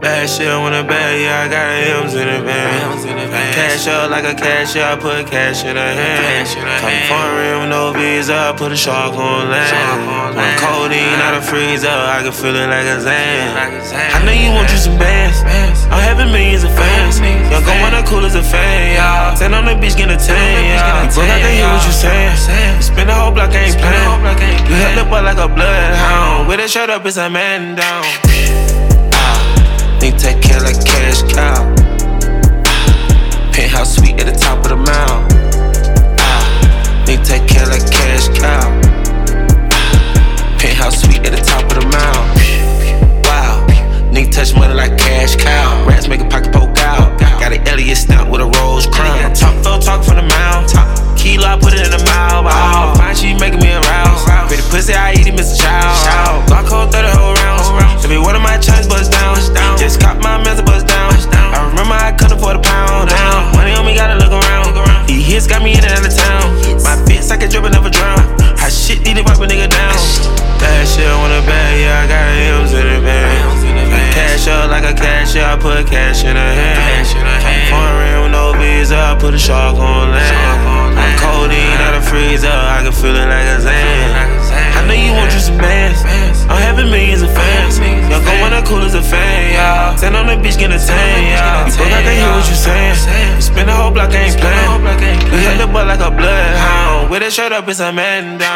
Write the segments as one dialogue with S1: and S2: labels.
S1: Bad shit on the bag, yeah, I got M's in the van. Cash up like a cashier, I put cash in her hand. Come foreign with no visa, I put a shark on land. One codeine out of freezer, I can feel it like a Zan. I know you want you some bands, I'm having millions of fans. Young gon' wanna cool as a fan, yeah. Stand on the beach, get a tan, yeah. You broke, I can hear what you saying. You spin the whole block, I ain't playing. You held up like a bloodhound. With a shirt up, it's a man down. Need to take care like cash cow. Penthouse suite at the top of the mound. Need to take care like cash cow. Penthouse suite at the top of the mound. Wow, need to touch money like cash cow. Rats make a pocket poke out. Got an Elliot stamp with a rose crown. Talk from the mouth. Kilo, I put it in the mouth. Fine, she making me aroused. Pretty pussy, I eat it, Mr. Child. Glock hold 30 whole rounds. Every one of my chains bust down. Just caught my mans bust down. I remember I couldn't afford a pound. Money on me, gotta look around. These hits got me in and out of town. My fits, I can drip and never drown. Hot shit, need to wipe a nigga down. Bad shit on the bag, yeah, I got M's in the van. Cash up like a cashier, I put cash in her hand. I'm foreign with no visa, I put a shark on land. I'm codeine out of freezer, I can feel it like a Zan. I know you want you some bands, I'm having millions of fans. Young gon' wanna cool as a fan, yeah. Stand on the beach, get a tan, yeah. You broke, I can hear what you saying. You spin the whole block, I ain't playing. You held the butt like a bloodhound. With a shirt up, it's a man down.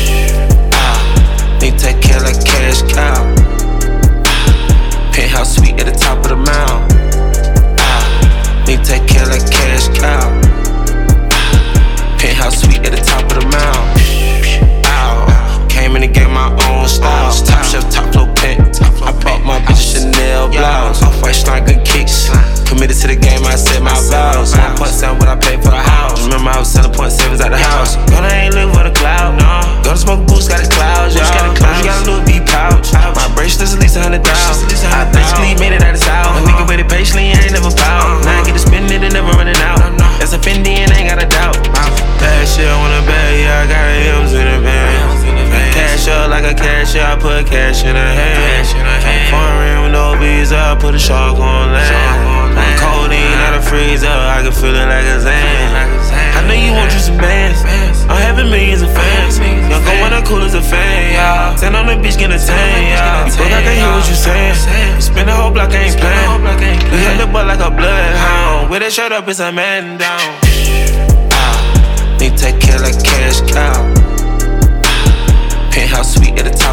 S1: Need to take care like cash cow. Penthouse suite at the top of the mound. Need to take care like cash cow. Penthouse suite at the top of the mound. Came in to get my own style. Top shelf, top flow pent. I bought my bitch a Chanel blouse. Off-white slime, good kicks. Committed to the game, I said my vows. 1.7 what I paid for the house. Remember I was selling .7s at the house. Girl, I ain't living for the cloud, no. Go to smoke boots, got a cloud, y'all. You got a Louis V pouch. My bracelet's at least 100,000. I basically made it out of South. A nigga waited patiently, I ain't never found. Now I get to spend it and never running out. That's a Fendi and I ain't got a doubt. Bad shit on the bag, yeah, I got M's in the van. Cash up like a cashier, I put cash in her hand. I'm foreign with no visa, I put a shark on land. I'm codeine out of freezer, I can feel it like a Zan. I know you want you some bands, I'm having millions of fans. Young gon' wanna cool as a fan, yeah. Stand on the beach, get a tan, yeah. You broke, I can hear what you saying. You spin the whole block, I ain't playing. You held the butt like a bloodhound. With a shirt up, it's a man down. Need to take care like cash cow. Penthouse suite at the top.